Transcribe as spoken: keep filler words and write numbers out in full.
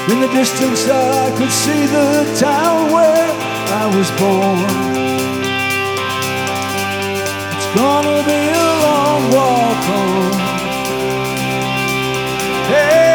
In the distance I could see the town where I was born. It's gonna be a long walk home. Hey.